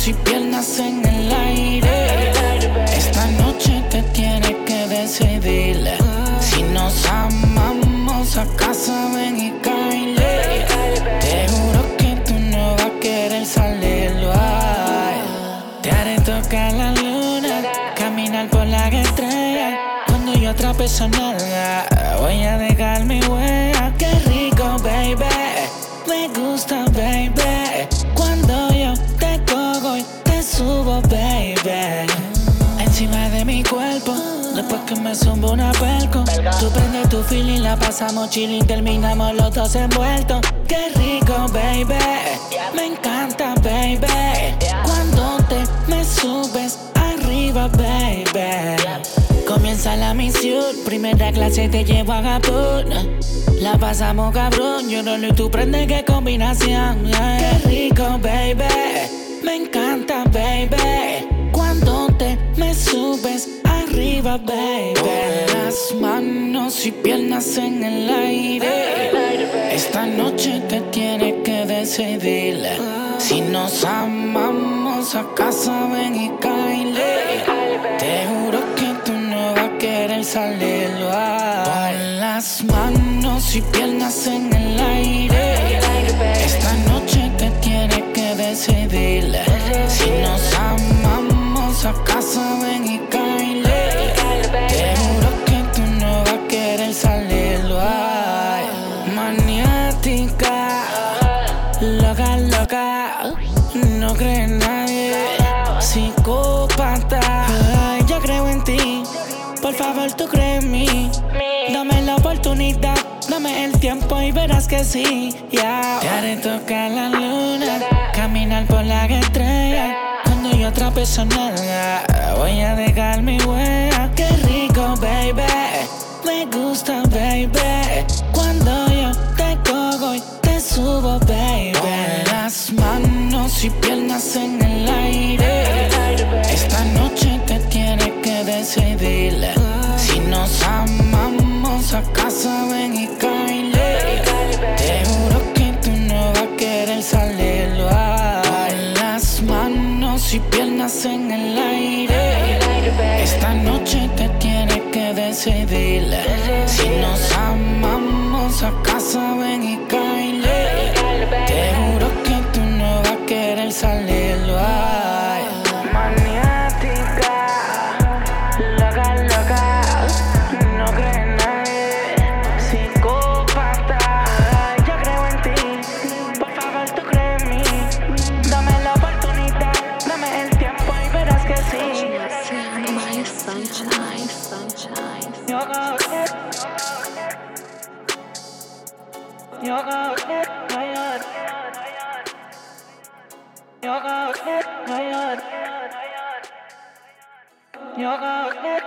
manos y piernas en el aire. Esta noche te tienes que decidir. Si nos amamos, a casa ven y caile. Te juro que tú no vas a querer salirlo. Ay. Te haré tocar la luna, caminar por las estrellas. Cuando yo atrape esa nalga, voy a dejar mi huella. Qué rico, baby. Me gusta, baby. Cuando yo te cojo y te subo, baby. Encima de mi cuerpo, después que me zumbo una pelco. Tú prendes tu feeling, la pasamos chilling, terminamos los dos envueltos. Qué rico, baby. Me encanta, baby. Cuando te me subes arriba, baby. Comienza la misión, primera clase te llevo a Japón. La pasamos cabrón, yo no lo y tú prendes, qué combinación. Qué rico, baby. Me encanta, baby. Cuando te me subes arriba, baby. Pon las manos y piernas en el aire. Esta noche te tienes que decidir. Si nos amamos, a casa ven y caile. Te juro que tú no vas a querer salirlo. Pon las manos y piernas en el aire. Esta noche te tienes que decidir. Si nos amamos, a casa ven y caile. Te juro que tú no vas a querer salirlo. Ay. Maniática, loca, loca, no cree en nadie. Psicópata, ay, yo creo en ti. Por favor, tú crees en mí. Dame la oportunidad, dame el tiempo y verás que sí. Yeah. Te haré tocar la luna, caminar por las estrellas. Cuando yo atrape esa nalga, voy a dejar mi huella. Qué rico, baby. Me gusta, baby. Cuando yo te cojo y te subo, baby. Pon las manos y piernas en el aire. Esta noche te tienes que decidir. Si nos amamos, a casa ven y caile. Te juro que tú no vas a querer salirlo. Pon las manos y piernas en el aire. Esta noche te tienes que decidir. Si nos amamos, a casa ven y caile. Te juro que tú no vas a querer salirlo. Ay. Maniática, loca, loca, no cree en nadie. Psicópata, ay, yo creo en ti. Por favor, tú crees en mí. Dame la oportunidad, dame el tiempo y verás que sí. My sunshine, sunshine. Yo go it. Yo go it, my God. Yo go it, my God. Yo go it.